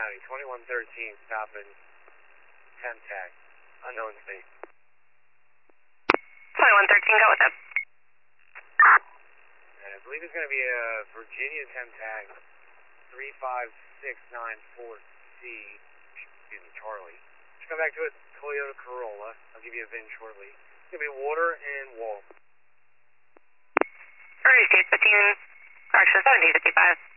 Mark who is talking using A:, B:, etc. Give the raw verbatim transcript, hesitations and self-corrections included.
A: County, twenty-one thirteen, stopping ten tag, unknown state.
B: twenty-one thirteen, go with it.
A: And I believe it's going to be a Virginia ten tag, three five six nine four C, excuse me, Charlie. Just come back to it, Toyota Corolla. I'll give you a V I N shortly. It's going to be water and wall.
B: Early state fifteen, correction seventeen fifty-five.